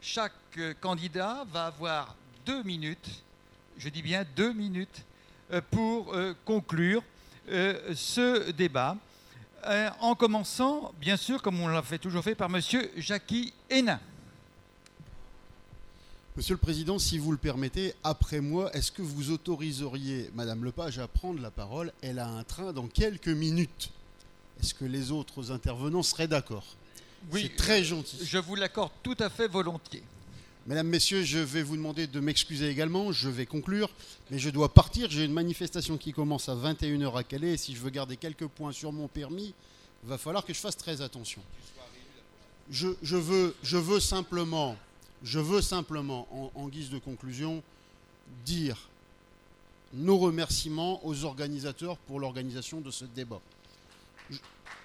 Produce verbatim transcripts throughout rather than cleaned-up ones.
chaque euh, candidat va avoir deux minutes, je dis bien deux minutes, euh, pour euh, conclure euh, ce débat, euh, en commençant, bien sûr, comme on l'a fait, toujours fait, par monsieur Jacky Hénin. Monsieur le Président, si vous le permettez, après moi, est-ce que vous autoriseriez Madame Lepage à prendre la parole? Elle a un train dans quelques minutes. Est-ce que les autres intervenants seraient d'accord? Oui, c'est très gentil. Je vous l'accorde tout à fait volontiers. Mesdames, Messieurs, je vais vous demander de m'excuser également. Je vais conclure, mais je dois partir. J'ai une manifestation qui commence à vingt et une heures à Calais. Et si je veux garder quelques points sur mon permis, il va falloir que je fasse très attention. Je, je, veux, je veux simplement... Je veux simplement, en, en guise de conclusion, dire nos remerciements aux organisateurs pour l'organisation de ce débat. Je,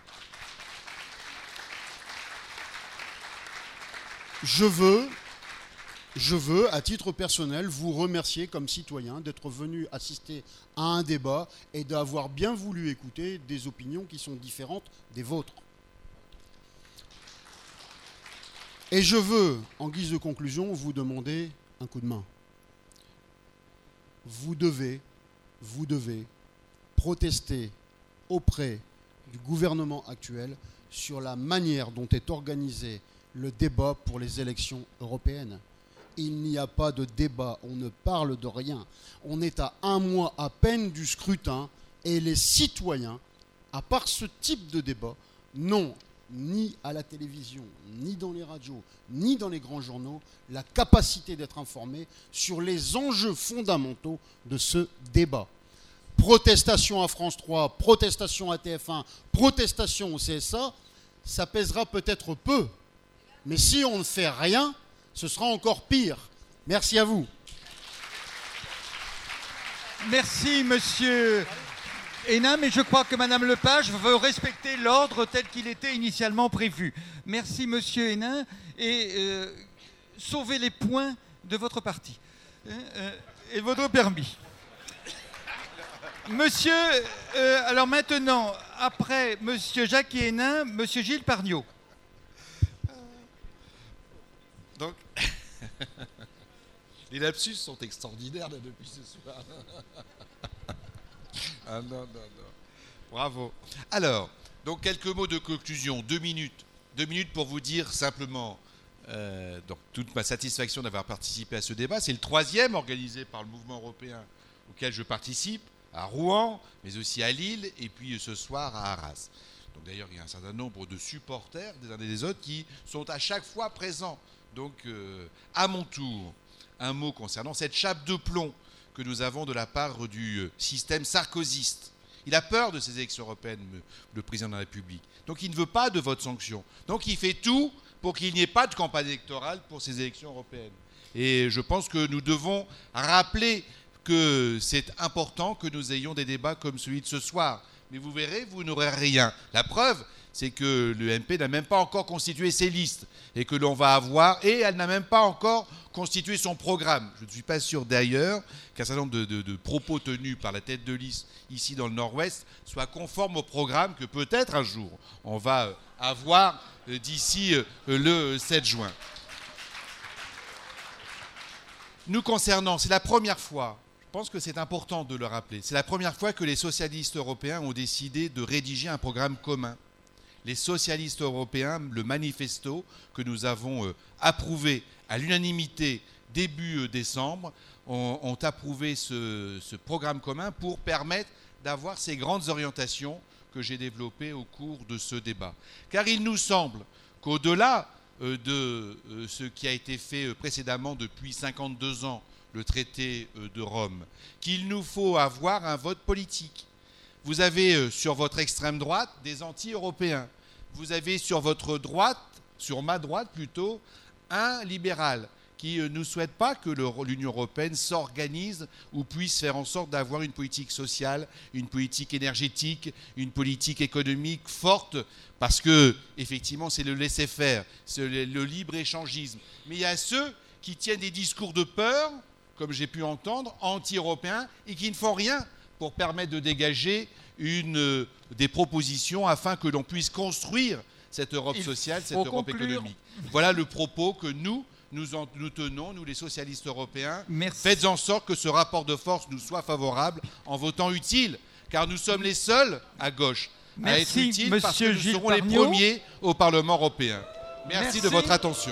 je veux, je veux, à titre personnel, vous remercier comme citoyen d'être venu assister à un débat et d'avoir bien voulu écouter des opinions qui sont différentes des vôtres. Et je veux, en guise de conclusion, vous demander un coup de main. Vous devez, vous devez protester auprès du gouvernement actuel sur la manière dont est organisé le débat pour les élections européennes. Il n'y a pas de débat, on ne parle de rien. On est à un mois à peine du scrutin et les citoyens, à part ce type de débat, n'ont ni à la télévision, ni dans les radios, ni dans les grands journaux, la capacité d'être informés sur les enjeux fondamentaux de ce débat. Protestation à France trois, protestation à T F un, protestation au C S A, ça pèsera peut-être peu, mais si on ne fait rien, ce sera encore pire. Merci à vous. Merci, monsieur Hénin, mais je crois que Madame Lepage veut respecter l'ordre tel qu'il était initialement prévu. Merci, monsieur Hénin, et euh, sauvez les points de votre parti euh, et votre permis. Monsieur, euh, alors maintenant, après monsieur Jacky Hénin, monsieur Gilles Pargnot. Donc, les lapsus sont extraordinaires là, depuis ce soir. Ah non, non, non. Bravo. Alors, donc quelques mots de conclusion, deux minutes. Deux minutes pour vous dire simplement euh, donc, toute ma satisfaction d'avoir participé à ce débat. C'est le troisième organisé par le mouvement européen auquel je participe, à Rouen, mais aussi à Lille, et puis ce soir à Arras. Donc d'ailleurs, il y a un certain nombre de supporters des uns et des autres qui sont à chaque fois présents. Donc, euh, à mon tour, un mot concernant cette chape de plomb que nous avons de la part du système sarkozyste. Il a peur de ces élections européennes, le président de la République. Donc il ne veut pas de vote sanction. Donc il fait tout pour qu'il n'y ait pas de campagne électorale pour ces élections européennes. Et je pense que nous devons rappeler que c'est important que nous ayons des débats comme celui de ce soir. Mais vous verrez, vous n'aurez rien. La preuve, c'est que l'U M P n'a même pas encore constitué ses listes et que l'on va avoir, et elle n'a même pas encore constitué son programme. Je ne suis pas sûr d'ailleurs qu'un certain nombre de, de, de propos tenus par la tête de liste ici dans le Nord-Ouest soient conformes au programme que peut-être un jour on va avoir d'ici le sept juin. Nous concernant, c'est la première fois, je pense que c'est important de le rappeler, c'est la première fois que les socialistes européens ont décidé de rédiger un programme commun. Les socialistes européens, le manifesto que nous avons euh, approuvé à l'unanimité début euh, décembre, ont, ont approuvé ce, ce programme commun pour permettre d'avoir ces grandes orientations que j'ai développées au cours de ce débat. Car il nous semble qu'au-delà euh, de euh, ce qui a été fait euh, précédemment depuis cinquante-deux ans, le traité euh, de Rome, qu'il nous faut avoir un vote politique. Vous avez euh, sur votre extrême droite des anti-européens. Vous avez sur votre droite, sur ma droite plutôt, un libéral qui euh, ne souhaite pas que le, l'Union européenne s'organise ou puisse faire en sorte d'avoir une politique sociale, une politique énergétique, une politique économique forte, parce que effectivement c'est le laisser-faire, c'est le, le libre-échangisme. Mais il y a ceux qui tiennent des discours de peur, comme j'ai pu entendre, anti-européens, et qui ne font rien pour permettre de dégager une, euh, des propositions afin que l'on puisse construire cette Europe Il sociale, cette faut Europe conclure. économique. Voilà le propos que nous, nous, en, nous tenons, nous les socialistes européens. Merci. Faites en sorte que ce rapport de force nous soit favorable en votant utile, car nous sommes les seuls à gauche à être Merci, utiles parce que Monsieur nous Gilles serons Pargnot. les premiers au Parlement européen. Merci, Merci. de votre attention.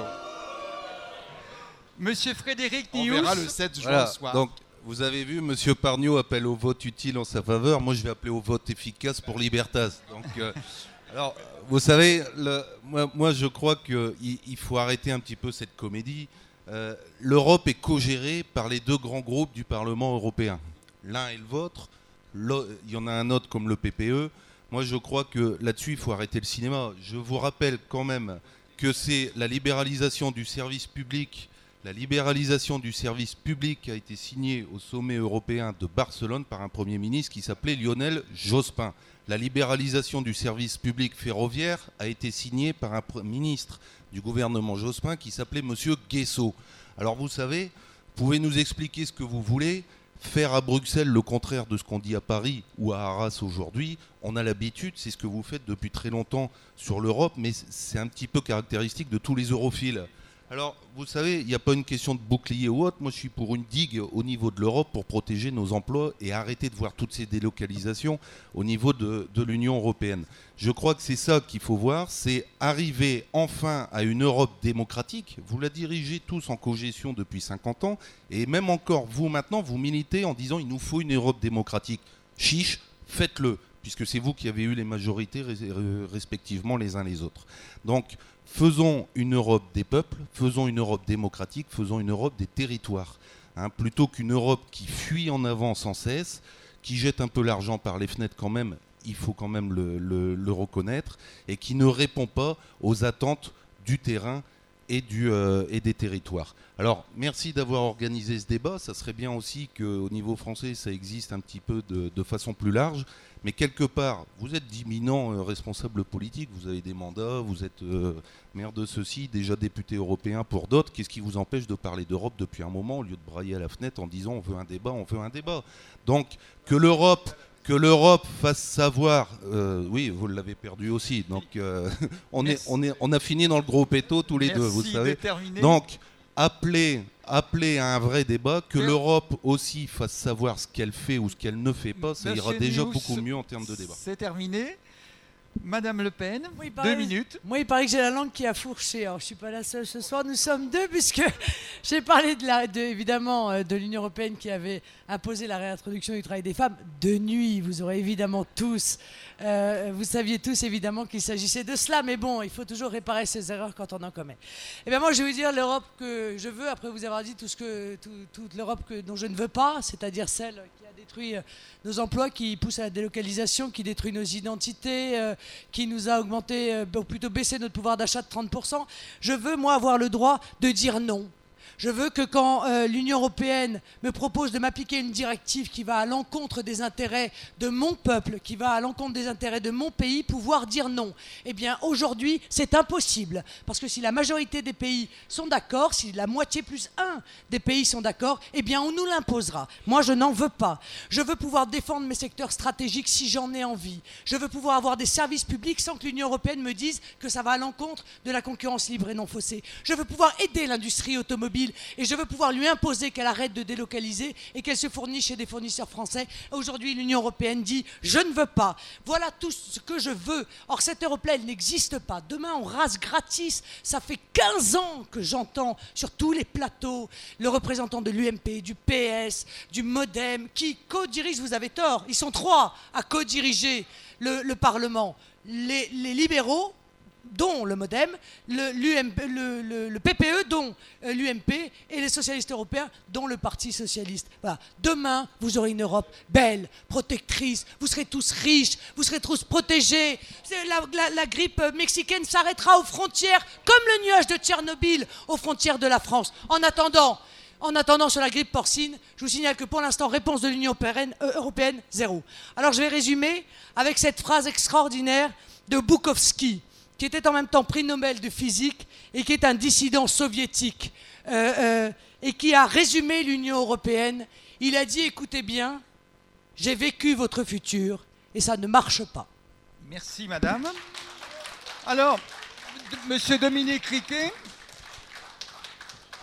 Monsieur Frédéric On Nious. verra le sept juin Voilà, au soir. donc vous avez vu, Monsieur Pargnot appelle au vote utile en sa faveur. Moi, je vais appeler au vote efficace pour Libertas. Donc, euh, alors, vous savez, le, moi, moi, je crois qu'il il faut arrêter un petit peu cette comédie. Euh, L'Europe est co-gérée par les deux grands groupes du Parlement européen. L'un est le vôtre, il y en a un autre comme le P P E. Moi, je crois que là-dessus, il faut arrêter le cinéma. Je vous rappelle quand même que c'est la libéralisation du service public. La libéralisation du service public a été signée au sommet européen de Barcelone par un Premier ministre qui s'appelait Lionel Jospin. La libéralisation du service public ferroviaire a été signée par un ministre du gouvernement Jospin qui s'appelait Monsieur Guesso. Alors vous savez, vous pouvez nous expliquer ce que vous voulez, faire à Bruxelles le contraire de ce qu'on dit à Paris ou à Arras aujourd'hui, on a l'habitude, c'est ce que vous faites depuis très longtemps sur l'Europe, mais c'est un petit peu caractéristique de tous les europhiles. Alors, vous savez, il n'y a pas une question de bouclier ou autre. Moi, je suis pour une digue au niveau de l'Europe pour protéger nos emplois et arrêter de voir toutes ces délocalisations au niveau de, de l'Union européenne. Je crois que c'est ça qu'il faut voir, c'est arriver enfin à une Europe démocratique. Vous la dirigez tous en cogestion depuis cinquante ans et même encore, vous maintenant, vous militez en disant il nous faut une Europe démocratique. Chiche, faites-le, puisque c'est vous qui avez eu les majorités respectivement les uns les autres. Donc, faisons une Europe des peuples, faisons une Europe démocratique, faisons une Europe des territoires. Hein, plutôt qu'une Europe qui fuit en avant sans cesse, qui jette un peu l'argent par les fenêtres quand même, il faut quand même le, le, le reconnaître, et qui ne répond pas aux attentes du terrain et, du, euh, et des territoires. Alors, merci d'avoir organisé ce débat. Ça serait bien aussi qu'au niveau français, ça existe un petit peu de, de façon plus large. Mais quelque part, vous êtes d'imminents euh, responsables politiques, vous avez des mandats, vous êtes euh, maire de ceci, déjà député européen pour d'autres. Qu'est-ce qui vous empêche de parler d'Europe depuis un moment au lieu de brailler à la fenêtre en disant on veut un débat, on veut un débat. Donc, que l'Europe... Que l'Europe fasse savoir, euh, oui, vous l'avez perdu aussi, donc euh, on, est, on, est, on a fini dans le gros péto tous les Merci deux, vous savez. terminer. Donc, appelez, appelez à un vrai débat, que Que- l'Europe aussi fasse savoir ce qu'elle fait ou ce qu'elle ne fait pas, ça Monsieur ira déjà Nious, beaucoup mieux en termes de débat. C'est terminé. Madame Le Pen, Moi, il deux paraît- minutes. Moi, il paraît que j'ai la langue qui a fourché. Alors, je suis pas la seule ce soir. Nous sommes deux, puisque j'ai parlé de la, de, évidemment euh, de l'Union européenne qui avait imposé la réintroduction du travail des femmes de nuit. Vous aurez évidemment tous, euh, vous saviez tous évidemment qu'il s'agissait de cela. Mais bon, il faut toujours réparer ses erreurs quand on en commet. Et bien moi, je vais vous dire l'Europe que je veux après vous avoir dit tout ce que, tout- toute l'Europe que- dont je ne veux pas, c'est-à-dire celle qui a détruit euh, nos emplois, qui pousse à la délocalisation, qui détruit nos identités, euh, qui nous a augmenté, euh, ou plutôt baissé notre pouvoir d'achat de trente pour cent. Je veux, moi, avoir le droit de dire non. Je veux que quand euh, l'Union européenne me propose de m'appliquer une directive qui va à l'encontre des intérêts de mon peuple, qui va à l'encontre des intérêts de mon pays, pouvoir dire non. Eh bien, aujourd'hui, c'est impossible. Parce que si la majorité des pays sont d'accord, si la moitié plus un des pays sont d'accord, eh bien, on nous l'imposera. Moi, je n'en veux pas. Je veux pouvoir défendre mes secteurs stratégiques si j'en ai envie. Je veux pouvoir avoir des services publics sans que l'Union européenne me dise que ça va à l'encontre de la concurrence libre et non faussée. Je veux pouvoir aider l'industrie automobile et je veux pouvoir lui imposer qu'elle arrête de délocaliser et qu'elle se fournisse chez des fournisseurs français. Aujourd'hui, l'Union européenne dit « je ne veux pas ». Voilà tout ce que je veux. Or, cette Europe-là, elle n'existe pas. Demain, on rase gratis. Ça fait quinze ans que j'entends sur tous les plateaux le représentant de l'U M P, du P S, du MoDem, qui co-dirige, vous avez tort, ils sont trois à co-diriger le, le Parlement. Les, les libéraux, dont le MoDem, le, l'U M P, le, le, le P P E, dont euh, l'U M P, et les socialistes européens, dont le Parti socialiste. Voilà. Demain, vous aurez une Europe belle, protectrice, vous serez tous riches, vous serez tous protégés. C'est La, la, la grippe mexicaine s'arrêtera aux frontières, comme le nuage de Tchernobyl aux frontières de la France. En attendant, En attendant, sur la grippe porcine, je vous signale que pour l'instant, réponse de l'Union européenne, euh, européenne, zéro. Alors je vais résumer avec cette phrase extraordinaire de Bukowski, qui était en même temps prix Nobel de physique et qui est un dissident soviétique, euh, euh, et qui a résumé l'Union européenne. Il a dit, écoutez bien, j'ai vécu votre futur et ça ne marche pas. Merci, madame. Alors, d- monsieur Dominique Riquet.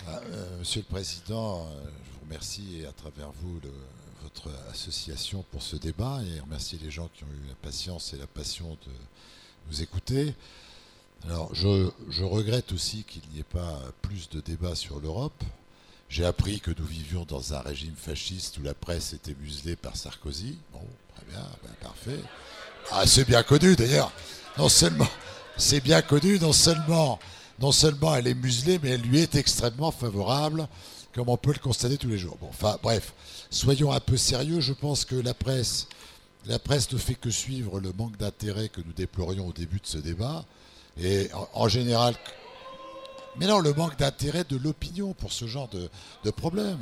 Euh, Monsieur le Président, euh, je vous remercie et à travers vous le, votre association pour ce débat et remercier les gens qui ont eu la patience et la passion de nous écouter. Alors, je, je regrette aussi qu'il n'y ait pas plus de débats sur l'Europe. J'ai appris que nous vivions dans un régime fasciste où la presse était muselée par Sarkozy. Bon, très bien, ben, parfait. Ah, c'est bien connu d'ailleurs. Non seulement, c'est bien connu, non seulement, non seulement elle est muselée, mais elle lui est extrêmement favorable, comme on peut le constater tous les jours. Bon, enfin, bref, soyons un peu sérieux. Je pense que la presse, la presse ne fait que suivre le manque d'intérêt que nous déplorions au début de ce débat. Et en, en général, mais non, le manque d'intérêt de l'opinion pour ce genre de, de problème.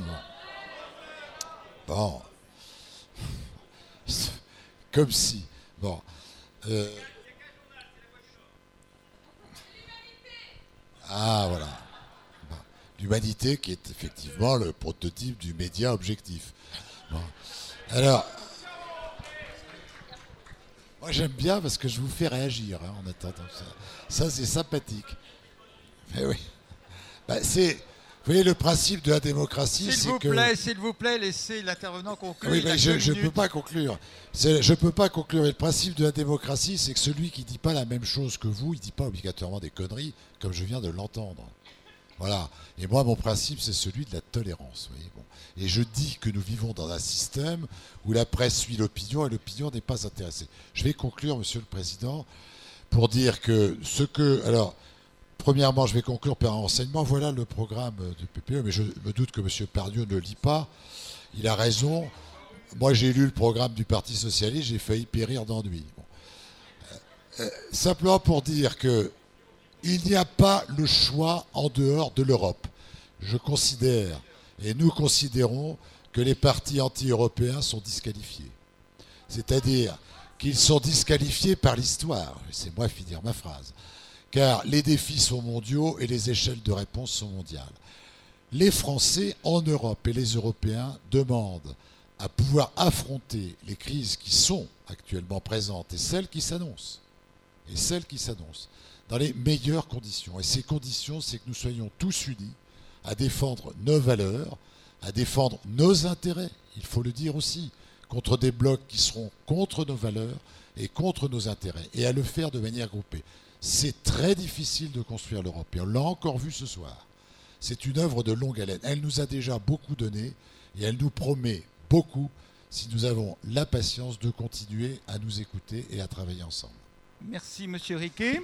Bon. Comme si. Bon. Euh... Ah, voilà. Bon. L'humanité qui est effectivement le prototype du média objectif. Bon. Alors. Moi, j'aime bien parce que je vous fais réagir hein, en attendant ça. Ça, c'est sympathique. Mais oui. Ben, c'est, vous voyez, le principe de la démocratie, s'il c'est vous que... plaît, s'il vous plaît, laissez l'intervenant conclure. Oui, mais je ne peux pas conclure. C'est, je ne peux pas conclure. Et le principe de la démocratie, c'est que celui qui ne dit pas la même chose que vous, il ne dit pas obligatoirement des conneries, comme je viens de l'entendre. Voilà. Et moi, mon principe, c'est celui de la tolérance. Vous voyez, bon. Et je dis que nous vivons dans un système où la presse suit l'opinion et l'opinion n'est pas intéressée. Je vais conclure, Monsieur le Président, pour dire que ce que... Alors, premièrement, je vais conclure par un renseignement. Voilà le programme du P P E, mais je me doute que M. Pardieu ne le lit pas. Il a raison. Moi, j'ai lu le programme du Parti Socialiste, j'ai failli périr d'ennui. Bon. Euh, simplement pour dire que il n'y a pas le choix en dehors de l'Europe. Je considère, et nous considérons, que les partis anti-européens sont disqualifiés. C'est-à-dire qu'ils sont disqualifiés par l'histoire. Laissez-moi finir ma phrase. Car les défis sont mondiaux et les échelles de réponse sont mondiales. Les Français en Europe et les Européens demandent à pouvoir affronter les crises qui sont actuellement présentes et celles qui s'annoncent. Et celles qui s'annoncent. Dans les meilleures conditions. Et ces conditions, c'est que nous soyons tous unis à défendre nos valeurs, à défendre nos intérêts, il faut le dire aussi, contre des blocs qui seront contre nos valeurs et contre nos intérêts, et à le faire de manière groupée. C'est très difficile de construire l'Europe, et on l'a encore vu ce soir. C'est une œuvre de longue haleine. Elle nous a déjà beaucoup donné, et elle nous promet beaucoup si nous avons la patience de continuer à nous écouter et à travailler ensemble. Merci, Monsieur Riquet.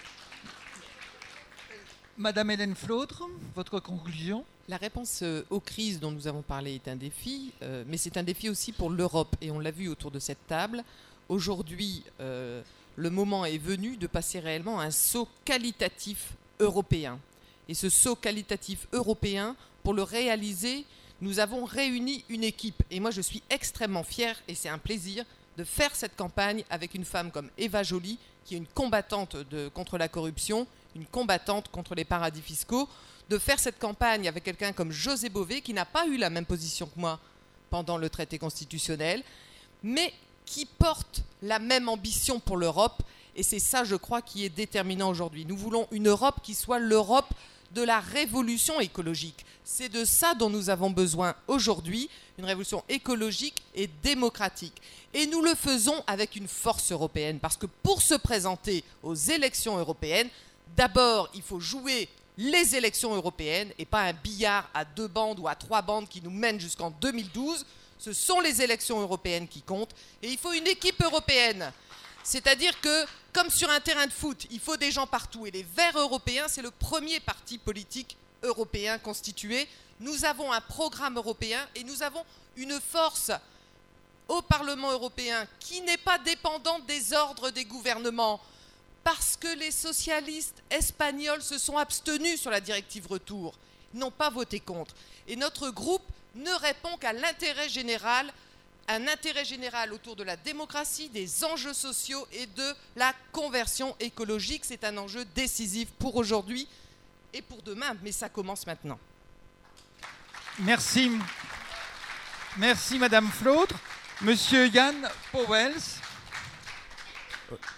Madame Hélène Flautre, votre conclusion ? La réponse aux crises dont nous avons parlé est un défi, euh, mais c'est un défi aussi pour l'Europe. Et on l'a vu autour de cette table. Aujourd'hui, euh, le moment est venu de passer réellement à un saut qualitatif européen. Et ce saut qualitatif européen, pour le réaliser, nous avons réuni une équipe. Et moi, je suis extrêmement fière, et c'est un plaisir, de faire cette campagne avec une femme comme Eva Joly, qui est une combattante de, contre la corruption, une combattante contre les paradis fiscaux, de faire cette campagne avec quelqu'un comme José Bové, qui n'a pas eu la même position que moi pendant le traité constitutionnel, mais qui porte la même ambition pour l'Europe. Et c'est ça, je crois, qui est déterminant aujourd'hui. Nous voulons une Europe qui soit l'Europe de la révolution écologique. C'est de ça dont nous avons besoin aujourd'hui, une révolution écologique et démocratique. Et nous le faisons avec une force européenne, parce que pour se présenter aux élections européennes, d'abord, il faut jouer les élections européennes et pas un billard à deux bandes ou à trois bandes qui nous mène jusqu'en deux mille douze. Ce sont les élections européennes qui comptent et il faut une équipe européenne. C'est-à-dire que, comme sur un terrain de foot, il faut des gens partout. Et les Verts européens, c'est le premier parti politique européen constitué. Nous avons un programme européen et nous avons une force au Parlement européen qui n'est pas dépendante des ordres des gouvernements. Parce que les socialistes espagnols se sont abstenus sur la directive retour, n'ont pas voté contre. Et notre groupe ne répond qu'à l'intérêt général, un intérêt général autour de la démocratie, des enjeux sociaux et de la conversion écologique. C'est un enjeu décisif pour aujourd'hui et pour demain, mais ça commence maintenant. Merci. Merci, Madame Flautre. Monsieur Jan Pauwels.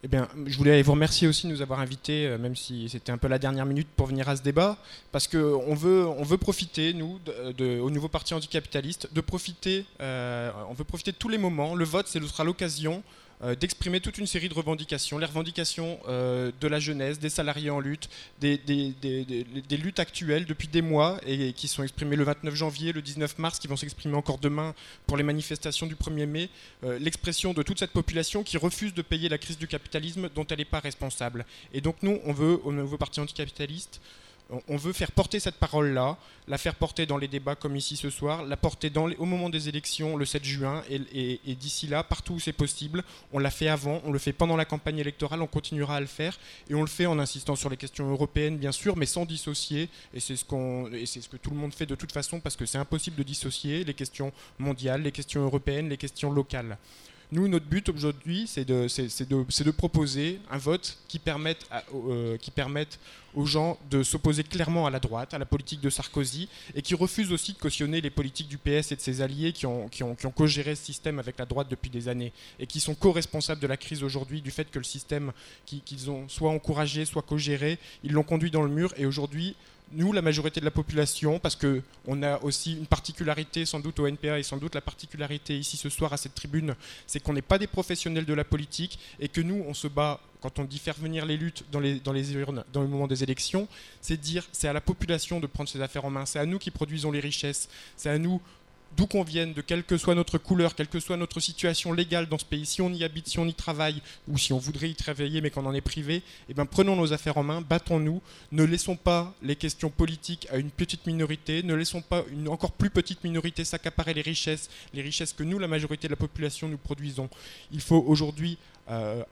Eh bien, je voulais vous remercier aussi de nous avoir invités, euh, même si c'était un peu la dernière minute pour venir à ce débat, parce qu'on veut, on veut profiter, nous, de, de, au nouveau parti anticapitaliste, de profiter, euh, on veut profiter de tous les moments. Le vote, ce sera l'occasion euh, d'exprimer toute une série de revendications, les revendications euh, de la jeunesse, des salariés en lutte, des, des, des, des, des luttes actuelles depuis des mois et, et qui sont exprimées le vingt-neuf janvier, le dix-neuf mars, qui vont s'exprimer encore demain pour les manifestations du premier mai, euh, l'expression de toute cette population qui refuse de payer la crise du capitalisme dont elle n'est pas responsable. Et donc nous, on veut, au nouveau parti anticapitaliste, on veut faire porter cette parole-là, la faire porter dans les débats comme ici ce soir, la porter dans les, au moment des élections le sept juin, et, et, et d'ici là, partout où c'est possible, on l'a fait avant, on le fait pendant la campagne électorale, on continuera à le faire, et on le fait en insistant sur les questions européennes, bien sûr, mais sans dissocier, et c'est ce, qu'on, et c'est ce que tout le monde fait de toute façon, parce que c'est impossible de dissocier les questions mondiales, les questions européennes, les questions locales. Nous, notre but aujourd'hui, c'est de, c'est, c'est de, c'est de proposer un vote qui permette, à, euh, qui permette aux gens de s'opposer clairement à la droite, à la politique de Sarkozy, et qui refuse aussi de cautionner les politiques du P S et de ses alliés qui ont, qui ont, qui ont co-géré ce système avec la droite depuis des années, et qui sont co-responsables de la crise aujourd'hui, du fait que le système qui, qu'ils ont soit encouragé, soit co-géré, ils l'ont conduit dans le mur, et aujourd'hui, nous, la majorité de la population, parce qu'on a aussi une particularité sans doute au N P A et sans doute la particularité ici ce soir à cette tribune, c'est qu'on n'est pas des professionnels de la politique et que nous, on se bat, quand on dit faire venir les luttes dans les, dans les urnes, dans le moment des élections, c'est dire, c'est à la population de prendre ses affaires en main, c'est à nous qui produisons les richesses, c'est à nous, d'où qu'on vienne, de quelle que soit notre couleur, quelle que soit notre situation légale dans ce pays, si on y habite, si on y travaille, ou si on voudrait y travailler mais qu'on en est privé, eh bien prenons nos affaires en main, battons-nous, ne laissons pas les questions politiques à une petite minorité, ne laissons pas une encore plus petite minorité s'accaparer les richesses, les richesses que nous, la majorité de la population, nous produisons. Il faut aujourd'hui euh,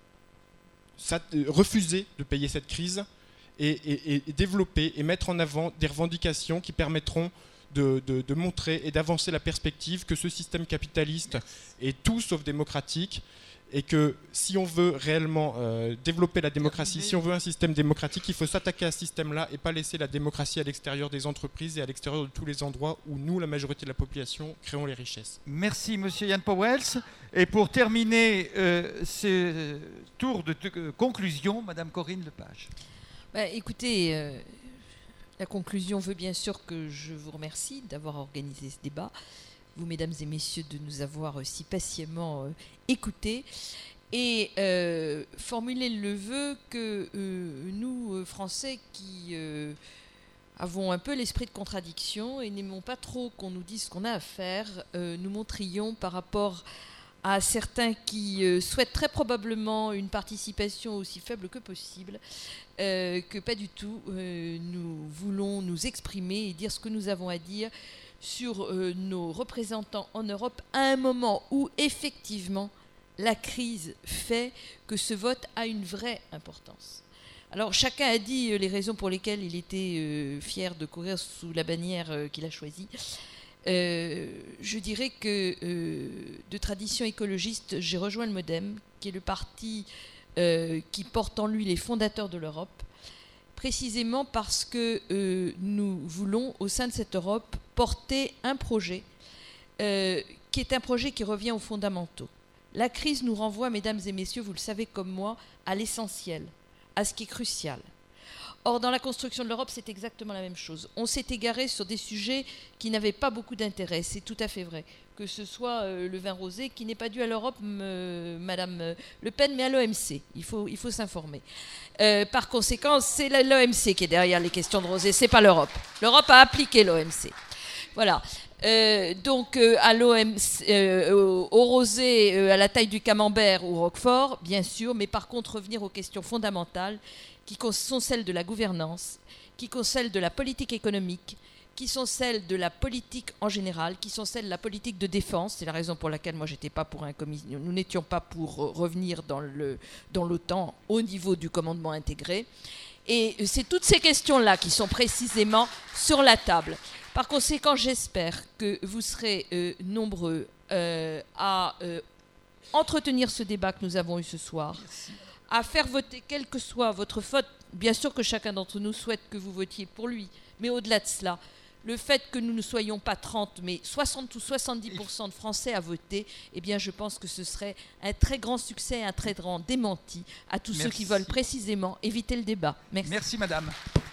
ça, refuser de payer cette crise et, et, et développer et mettre en avant des revendications qui permettront De, de, de montrer et d'avancer la perspective que ce système capitaliste est tout sauf démocratique et que si on veut réellement euh, développer la démocratie, si on veut un système démocratique, il faut s'attaquer à ce système-là et pas laisser la démocratie à l'extérieur des entreprises et à l'extérieur de tous les endroits où nous, la majorité de la population, créons les richesses. Merci Monsieur Jan Pauwels. Et pour terminer euh, ce tour de t- conclusion, Madame Corinne Lepage. Bah, écoutez... Euh La conclusion veut bien sûr que je vous remercie d'avoir organisé ce débat, vous mesdames et messieurs de nous avoir si patiemment euh, écoutés et euh, formuler le vœu que euh, nous, euh, Français, qui euh, avons un peu l'esprit de contradiction et n'aimons pas trop qu'on nous dise ce qu'on a à faire, euh, nous montrions par rapport à certains qui euh, souhaitent très probablement une participation aussi faible que possible, euh, que pas du tout. Euh, nous voulons nous exprimer et dire ce que nous avons à dire sur euh, nos représentants en Europe à un moment où effectivement la crise fait que ce vote a une vraie importance. Alors chacun a dit euh, les raisons pour lesquelles il était euh, fier de courir sous la bannière euh, qu'il a choisie. Euh, je dirais que euh, de tradition écologiste, j'ai rejoint le MoDem, qui est le parti euh, qui porte en lui les fondateurs de l'Europe, précisément parce que euh, nous voulons, au sein de cette Europe, porter un projet euh, qui est un projet qui revient aux fondamentaux. La crise nous renvoie, mesdames et messieurs, vous le savez comme moi, à l'essentiel, à ce qui est crucial. Or, dans la construction de l'Europe, c'est exactement la même chose. On s'est égaré sur des sujets qui n'avaient pas beaucoup d'intérêt, c'est tout à fait vrai. Que ce soit euh, le vin rosé, qui n'est pas dû à l'Europe, euh, Madame Le Pen, mais à l'O M C. Il faut, il faut s'informer. Euh, par conséquent, c'est l'O M C qui est derrière les questions de rosé, c'est pas l'Europe. L'Europe a appliqué l'O M C. Voilà. Euh, donc, euh, à l'O M C, euh, au, au rosé, euh, à la taille du camembert ou Roquefort, bien sûr, mais par contre, revenir aux questions fondamentales qui sont celles de la gouvernance, qui sont celles de la politique économique, qui sont celles de la politique en général, qui sont celles de la politique de défense. C'est la raison pour laquelle moi j'étais pas pour un commis- nous n'étions pas pour revenir dans le dans l'OTAN au niveau du commandement intégré. Et c'est toutes ces questions-là qui sont précisément sur la table. Par conséquent, j'espère que vous serez euh, nombreux euh, à euh, entretenir ce débat que nous avons eu ce soir. Merci. À faire voter, quelle que soit votre faute. Bien sûr que chacun d'entre nous souhaite que vous votiez pour lui, mais au-delà de cela, le fait que nous ne soyons pas trente, mais soixante ou soixante-dix pour cent de Français à voter, eh bien, je pense que ce serait un très grand succès, un très grand démenti à tous Merci. ceux qui veulent précisément éviter le débat. Merci. Merci, madame.